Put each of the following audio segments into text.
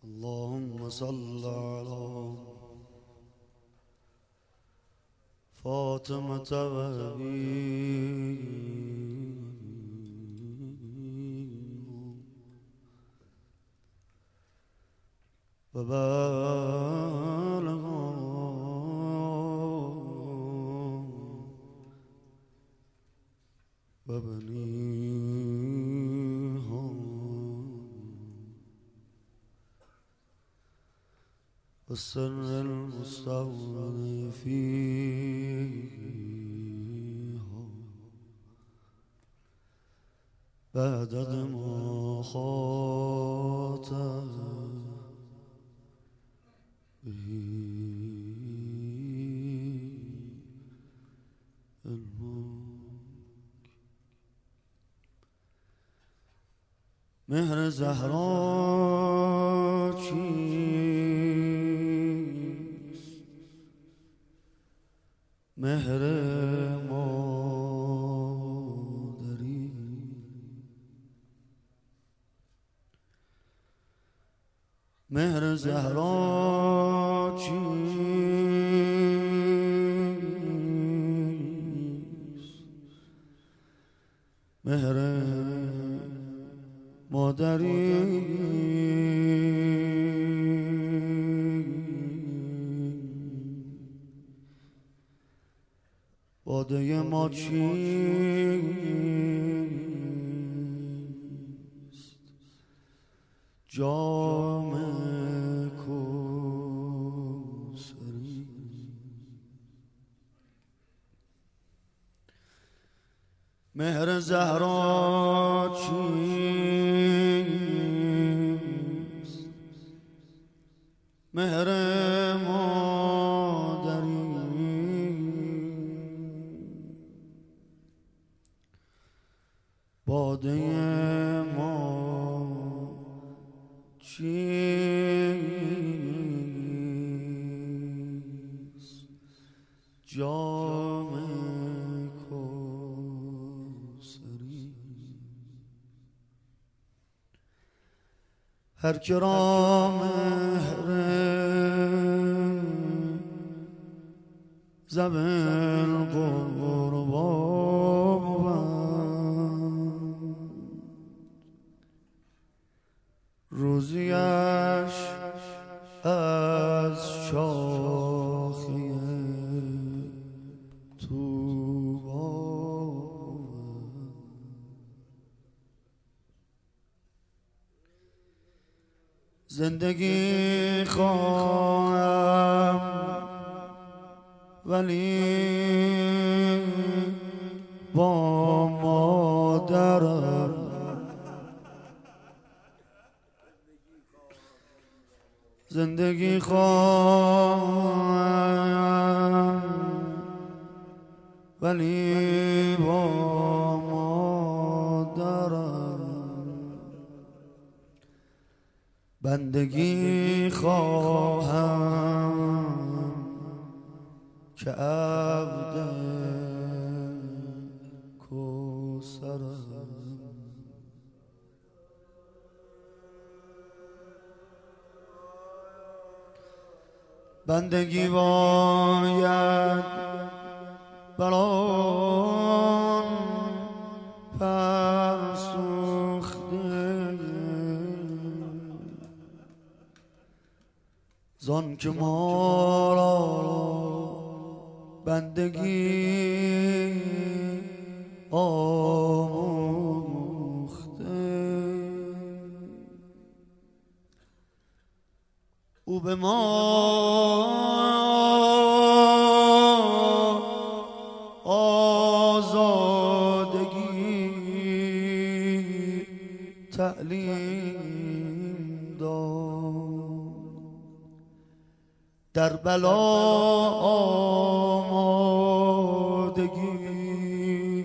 اللهم صل على فاطمة وبالغ وبنيهم والسر المستودع فيهم بعدد ما خاطب به الملك. مهر زهرا چیست؟ مهر مادری. مهر زهرا چیست؟ مهر مادری. باده ما چیست؟ جام کوثری. مهر زهرا چیست؟ مهر مادری. باده ما چیست؟ جام کوثری. هر که را مهر زبل قربا روزیش از شاخه طوبا. زندگی خواهم ولی با مادرم. زندگی خواهم ولی با مادرم. بندگی خواهم که عبد کوثرم. بندگی باید بران فرسوخته زان که ما را بندگی آموخته. او به ما آزادگی تعلیم داد. در بلا آمادگی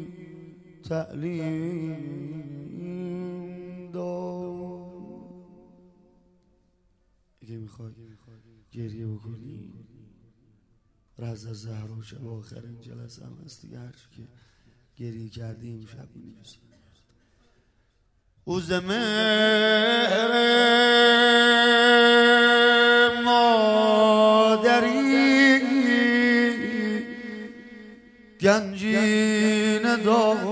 تعلیم داد. اگه میخوای گریه بکنی رز از زهرا شب آخرین جلسه هم هست دیگه. هرچی که گریه کردیم شب می‌نویسیم. او ز مهر گنجینه داشت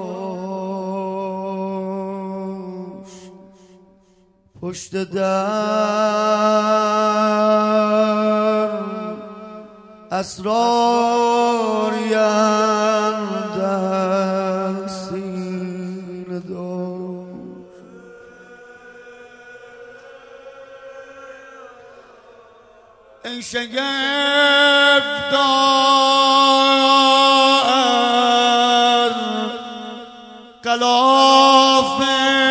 پشت در اسراری اندر سینه داشت. ای شگفت‌دار غلاف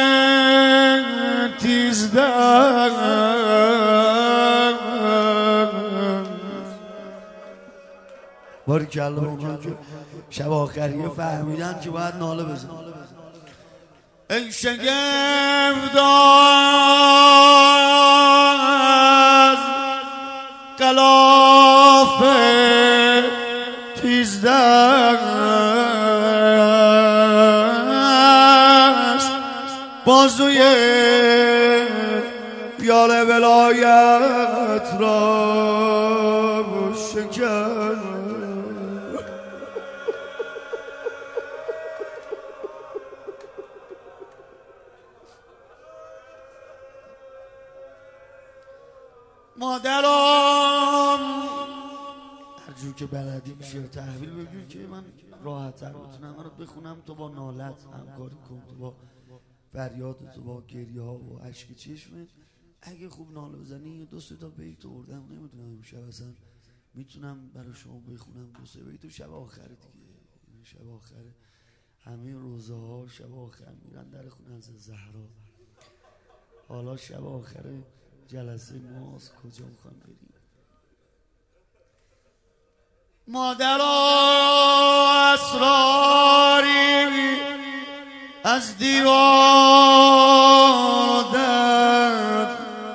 باریکلا اونجا که شب آخریه فهمیدن که باید ناله بزن. ای شگفت‌دار غلاف تیزدست بازوی یال ولایت را شکن. مادرم هر جور که بلدی میشه تحویل بگیر که من راحت تر بتونم رو بخونم. تو با نالت همکاری کن، تو با فریاد، تو با گریه ها و عشق چشمت اگه خوب ناله بزنی دو سه تا بیت آوردم نمیدونم امشب اصلا میتونم برای شما بخونم دو سه بیت. و شب آخر دیگه، شب آخر همه روزه ها شب آخر میرن در خونه از زهرا. حالا شب آخر جلسه ماست، کجا میخوام بریم؟ مادر اسراری از دیوار درد،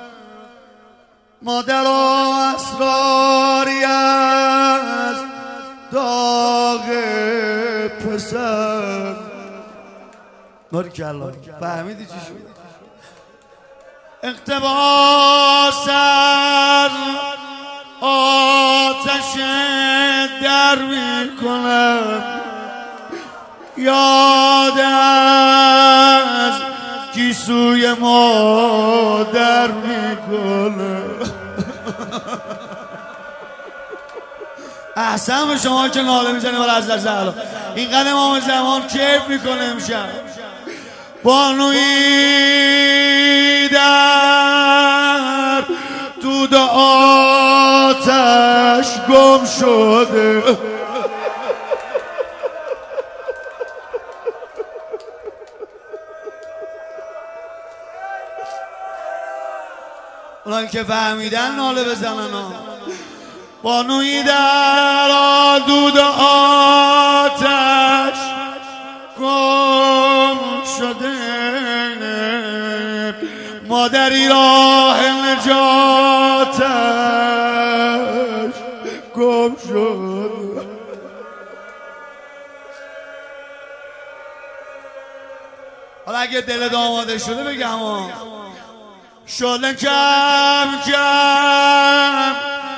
مادر اسراری از داغ پسر. باریکلا فهمیدی چی شد؟ اقتباس از آتش در میکنم، یاد از گیسوی مادر میکنم. احسن به شما که ناله میزنی برای از زهرا. اینقدر امام زمان کیف میکنه امشب. بانویی در دود آتش گم شده، اونایی که فهمیدن ناله بزنن. بانویی در دود آتش گم شده، مادری راه نجاتش گم شد. حالا اگه دل آماده شده بگم شعله کم کم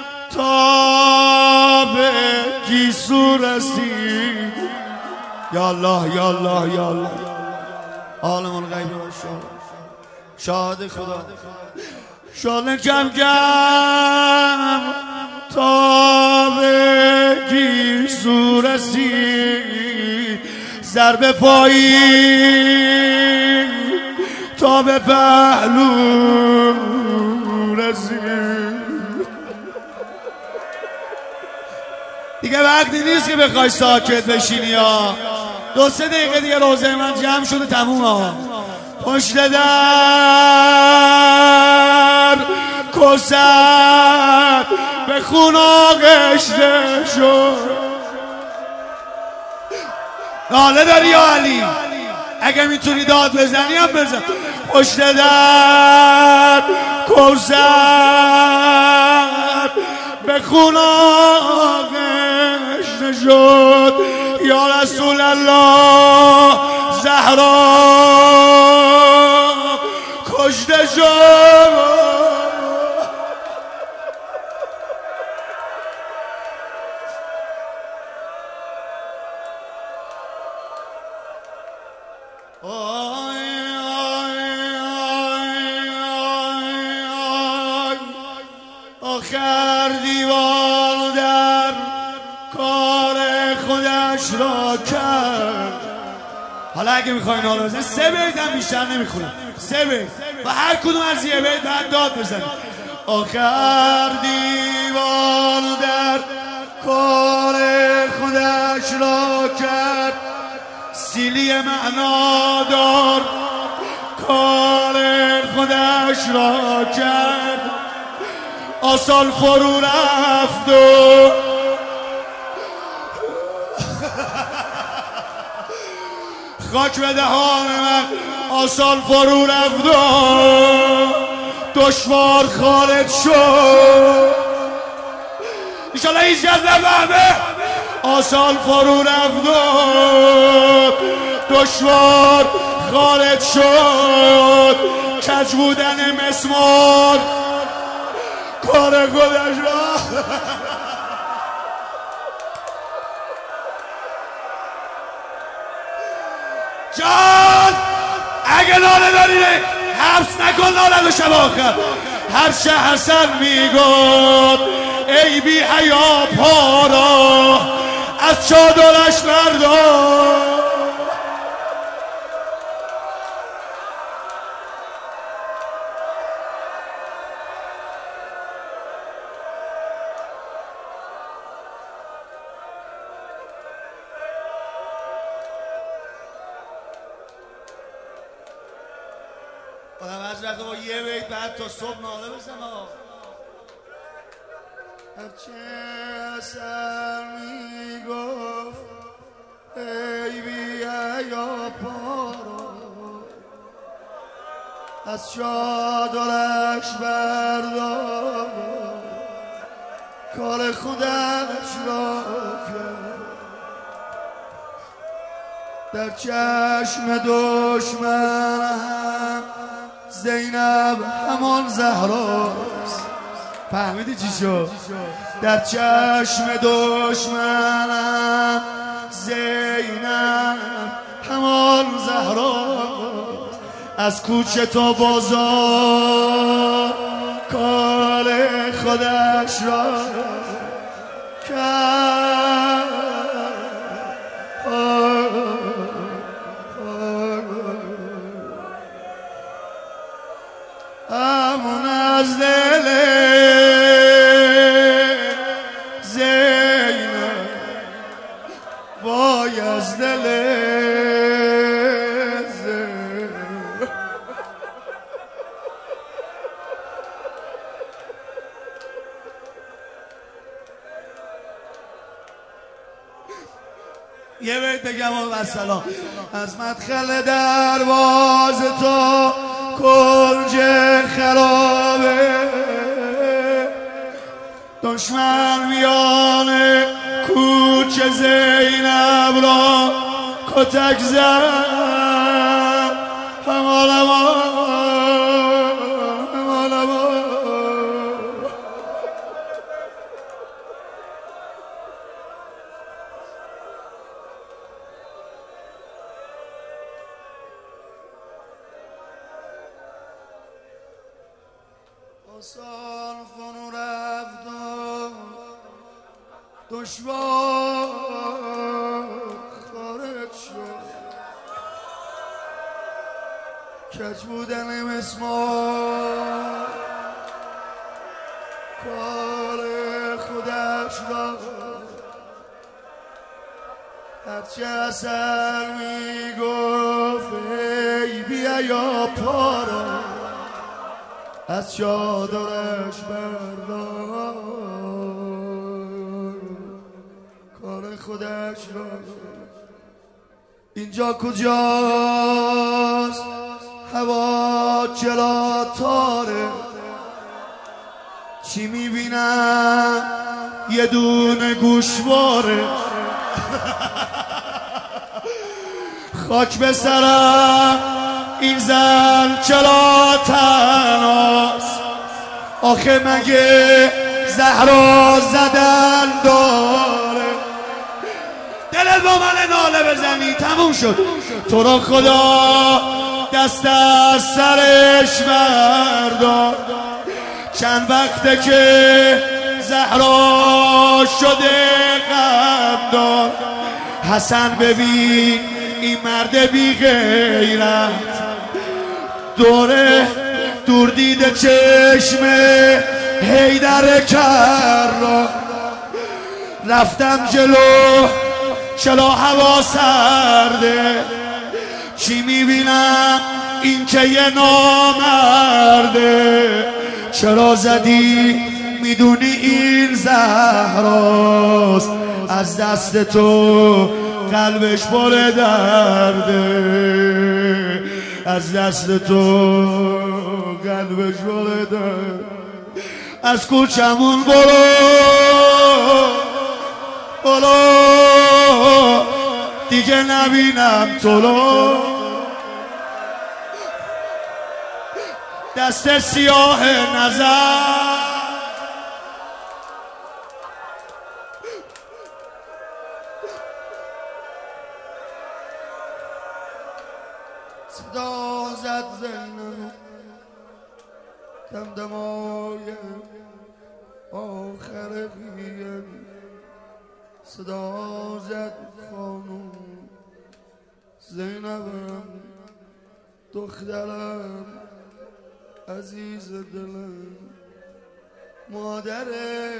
تا به گیسو رسید. یا الله یا الله یا الله، عالم الغیب و شاهد خدا. شعله کم کم تا به گیسو رسید، ضرب پایی تا به پهلو رسید. دیگه وقتی نیست که بخوای ساکت بشینی یا دو سه دقیقه دیگه روزه من جمع شده تموم ها. پشت در کسر به خون آغشته شد. ناله داری یا علی؟ اگه میتونی داد بزنی هم بزن. پشت در کسر به خون آغشته شد. یا رسول الله زهرا کشته شد. آخر دیوان در کار خودش را کرد. حالا اگه میخواین حالا بزنید 3 بیت هم بیشتر نمیخونم، 3 بیت و هر کدوم از یه بیت بعد داد بزنید. آخر دیوان در کار خودش را کرد، سیلی معنادار کار خودش را کرد. آسال فرو رفت و خاک به دهان من، آسال فرو رفت و دشوار خارج شد. ایشالا هیچ کس نفهمه. آسال فرو رفت و دشوار خارج شد. کج بودن مسمار کار خودش را جان اگه ناله داری حبس نکن ناله به شب آخر. هر شه حسن میگفت ای بی حیا پارا از چادرش بردار. آدم از رفته با یه بیت بعد تا صبح ناله بزن. هرچه اصل میگفت ای بی حیا پارا از چادرش بردار کار خودش را کرد. در چشم دشمن هم زینب همان زهراست. فهمیدی چی شد؟ در چشم دشمنم زینب همان زهراست. از کوچه تا بازار کار خودش را کرد. امون از دل زینب وای از دل زینب. یه بیت بگم و سلام. از مدخل دروازه تا کنج خرابه دشمن میان کوچه زینب را کتک زد. همان آسان فرو رفت و دشوار خارج شد. کج بودن مسمار کار خودش را. هرچه اصل میگفت ای بی حیا پارا از چادرش بردار کار خودش را. اینجا کجاست؟ هوا چرا تاره؟ چی میبینم؟ یه دونه گوشواره. خاک به سرم این زن چرا تنهاست؟ آخه مگه زهرا زدن داره؟ دلت با من ناله بزنی تموم شد. تو را خدا دست از سرش بردار. چند وقته که زهرا شده غمدار. حسن ببین این مرد بی غیرت، دوره دور دیده چشم حیدر کرا. رفتم جلو چلا هوا سرده، چی میبینم این که یه نامرده. چرا زدی میدونی این زهراست، از دست تو قلبش پر درده، از دست تو قلبش پر درده. از کوچمون برو دیگه نبینم تو، دست سیاه نظر. صدا زد زینب دمدمای آخر بیان، صدا زد خانوم زینبم دخترم عزیز دلم. مادره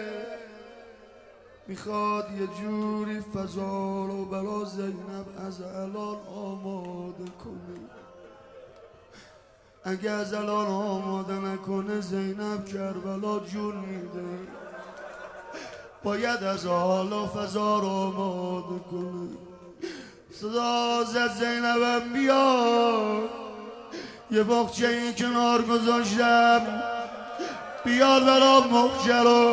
میخواد یه جوری فضا رو برا زینب از الان آماده کنه. اگه از الان آماده نکنه زینب کربلا جون میده. باید از حالا فضا رو آماده کنه. صدا زد زینبم بیار، یه باغچه این کنار گذاشتم، بیار برام مخچه رو.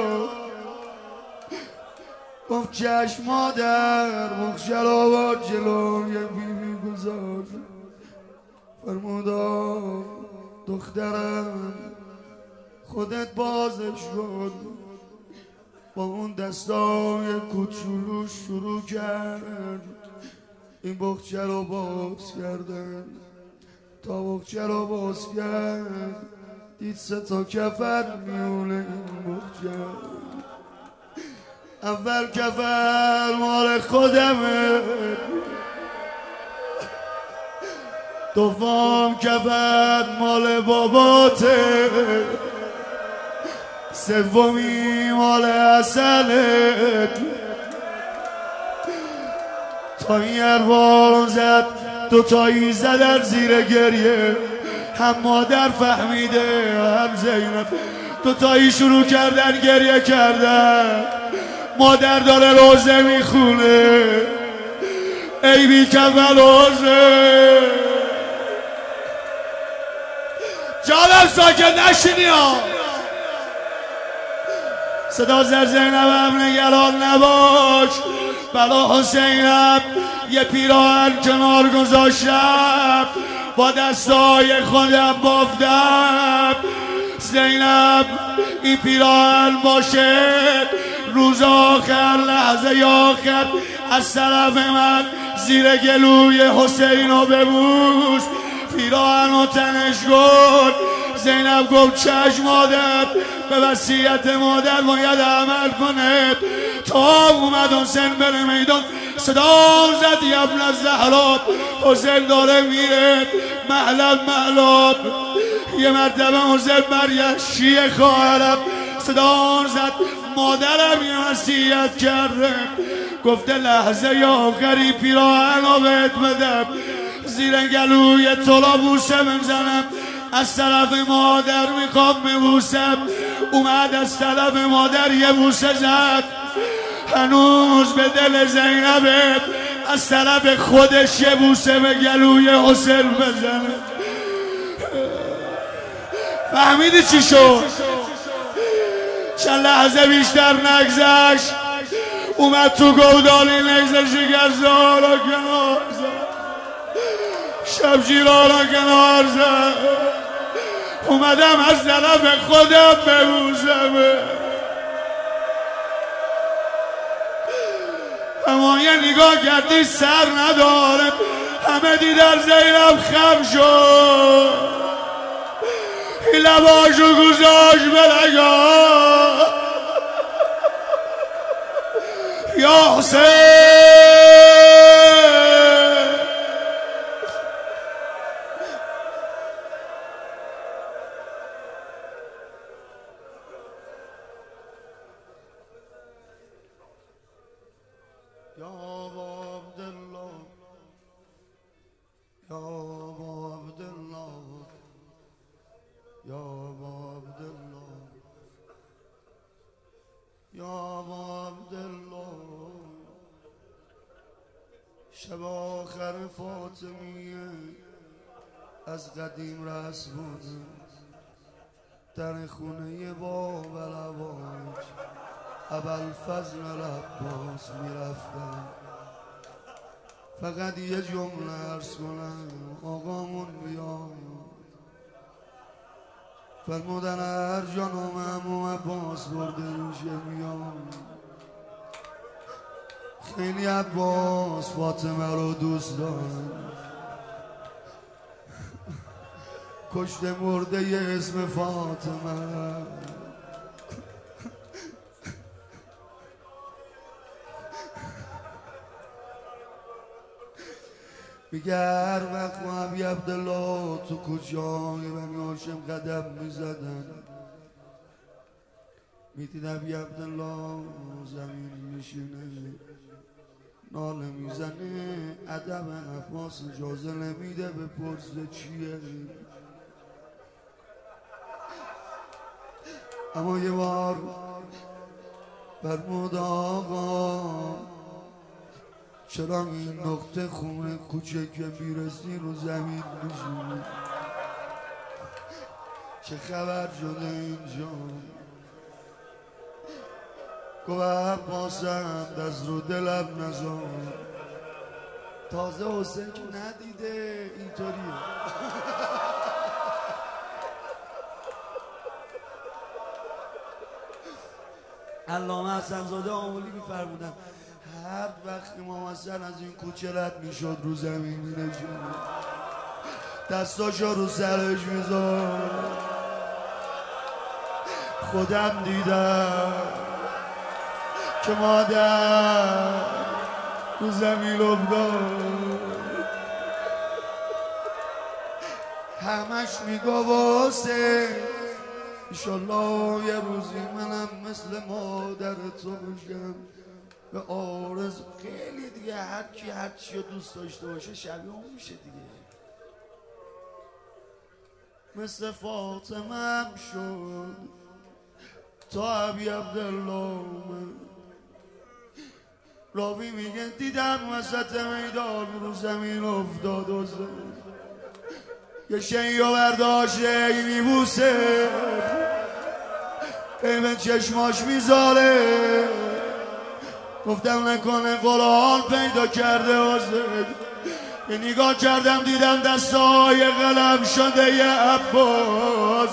گفت چشم مادر، مخچه رو با جلو یه بیبی گذاشت. فرمودا دخترم خودت بازش کن. با اون دستای کوچولو شروع کرد این بخچه رو باز کردن. تا بخچه رو باز کرد دید 3 تا کفن میونه این بخچه. اول کفن مال خودمه، دوم کفن مال باباته، سومی مال حسنت. تا این حرفان زد 2 تایی زدن زیر گریه، هم مادر فهمیده هم زینب. 2 تایی شروع کردن گریه کردن. مادر داره روزه میخونه، ای بی کفن روزه. جانم ساکت نشینی ها. صدا زر زینبم نگران نباش، بلا حسینم یه پیراهن کنار گذاشتم، با دستای خودم بافتم. زینب این پیراهن باشه روز آخر، لحظه آخر از طرف من زیر گلوی حسین رو ببوس، پیراهن رو تنش کن. زینب گفت چشم مادر، به وصیت مادر باید عمل کنه. تا اومد حسین بره میدان، صدا زد ابن الزهرا، حسین داره میره محلب محلاب. یه مرتبه حسین برگشت شیعه خواهرم، صدا زد مادرم یه وصیت کرده، گفته لحظه آخری پیراهن رو بهت بدم، زیر گلوی تو را بوسه بزنم. از طرف مادر میخوام ببوسم. اومد از طرف مادر یه بوسه زد، هنوز به دل زینبه از طرف خودش یه بوسه به گلوی حسین بزنه. فهمیدی چی شد؟ چند لحظه بیشتر نگذشت، اومد تو گودالی نیزه شکرزا را کنار زد، شبجیرا را کنار زد. اومدم از طرف خودم ببوسم، اما یه نگاه کردی سر نداره. همه دیدن زینب خم شد، این لباشو گذاشت به نگاه یا حسین یا ابا عبدالله یا ابا عبدالله یا ابا عبدالله یا ابا عبدالله شب آخر فاطمیه از قدیم رسم بوده در خونه باب العواج ابوالفضل العباس میرفتن فقط یه جمله عرض کنم آقامون بیاد فرمودن هر جانم عمو عباس برده میشه بیاد خیلی عباس فاطمه رو دوست دارن کشته مرده یه اسم فاطمه میگه هر وقت محبی عبدالله تو کجای بنی هاشم قدم میزدن میدید عبی عبدالله زمین میشینه ناله میزنه ادب عباس اجازه نمیده بپرسه چیه اما یه بار فرمود آقا چرا این نقطه خونه کوچه که میرسی رو زمین میشونی چه خبر شده اینجا گفت عباسم دست رو دلم نزار تازه حسین که ندیده اینطوریه علامه حسن‌زاده آملی میفرمودن هر وقت امام حسن از این کوچه رد میشد رو زمین مینشوند دستاشو رو سرش میذاشت خودم دیدم که مادر رو زمین افتاد همش میگو حسین انشالله یه روزی منم مثل مادر تو بشم به آرزو خیلی دیگه هر کی هر چی رو دوست داشته باشه شبیه اون میشه دیگه مثل فاطمه هم شد تا عبی عبدالله راوی میگه دیدم وسط میدان رو زمین افتاد و زد یه شیو برداشته میبوسه قیمت چشماش میذاره گفتم نکنه قرآن پیدا کرده حسین یه نگاه کردم دیدم دستای قلم شده یه عباس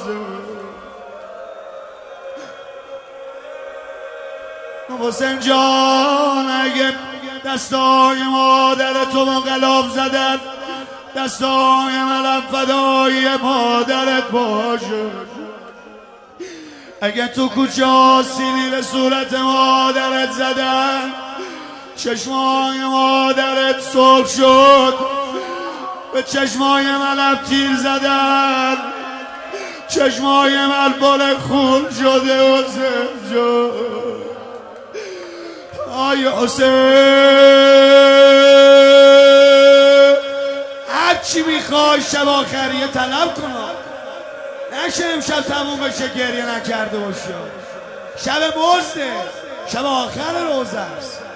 حسین جان اگه دستای مادر تو با قلاب زدن دستای منم فدای مادرت باشه اگه تو کوچه آسیلی به صورت مادرت زدن چشمای مادرت سرخ شد به چشمای منم تیر زدن چشمای من بال خون شده حسین جان آی حسین هرچی میخوای شب آخریه طلب کن نشه امشب تموم بشه گریه نکرده باشی شب مزده شب آخر روزه است